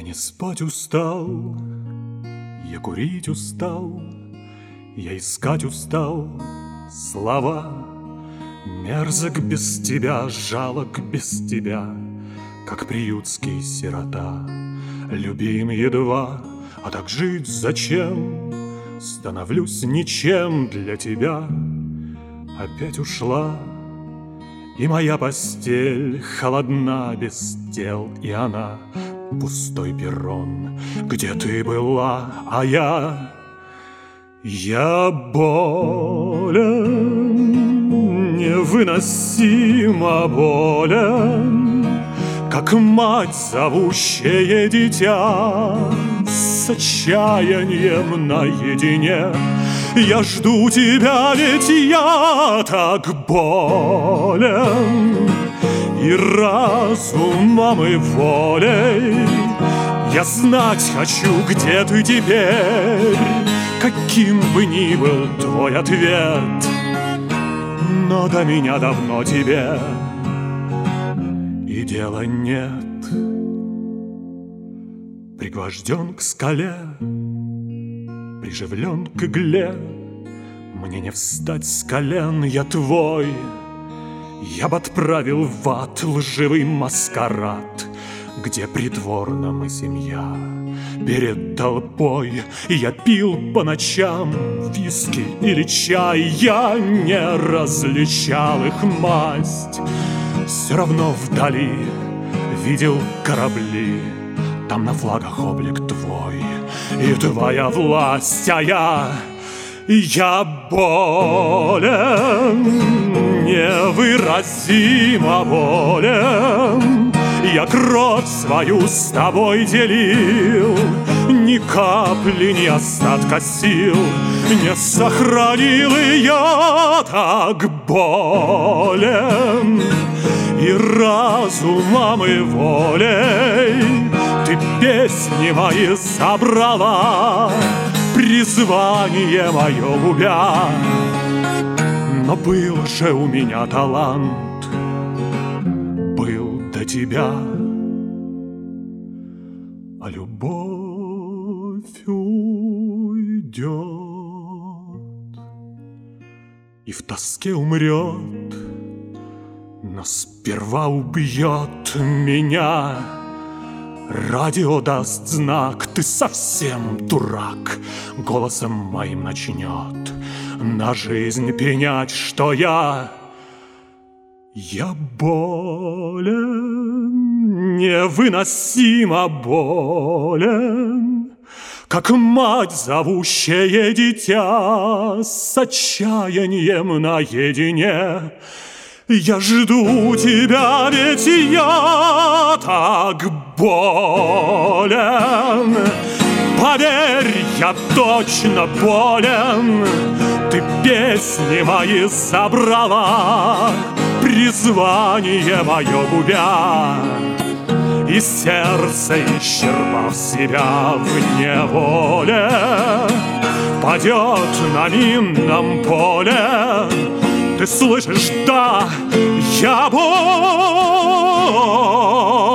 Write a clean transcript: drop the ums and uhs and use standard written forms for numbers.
не спать устал, я курить устал, я искать устал слова. Мерзок без тебя, жалок без тебя, как приютский сирота. Любим едва, а так жить зачем? Становлюсь ничем для тебя. Опять ушла, и моя постель холодна без тел, и она пустой перрон, где ты была, а я болен, невыносимо болен, как мать, зовущая дитя с отчаянием наедине. Я жду тебя, ведь я так болен, и разумом и волей я знать хочу, где ты теперь, каким бы ни был твой ответ. Но до меня давно тебе и дела нет. Пригвожден к скале, приживлен к игле, мне не встать с колен, я твой. Я б отправил в ад лживый маскарад, где притворна мы семья. Перед толпой я пил по ночам виски или чай, я не различал их масть. Все равно вдали видел корабли, там на флагах облик твой и твоя власть, а я болен, невыразимо болен. Я кровь свою с тобой делил, ни капли, ни остатка сил не сохранил, и я так болен. И разумом, и волей ты песни мои забрала, призвание мое губя. Но был же у меня талант, был до тебя, а любовь уйдет и в тоске умрет, но сперва убьет меня. Радио даст знак, ты совсем дурак, голосом моим начнет на жизнь пенять, что я болен, невыносимо болен, как мать, зовущая дитя с отчаянием наедине. Я жду тебя, ведь я так болен. Поверь, я точно болен. Ты песни мои забрала, призвание мое губя. И сердце, исчерпав себя в неволе, падет на минном поле. Ты слышишь, да, я болен.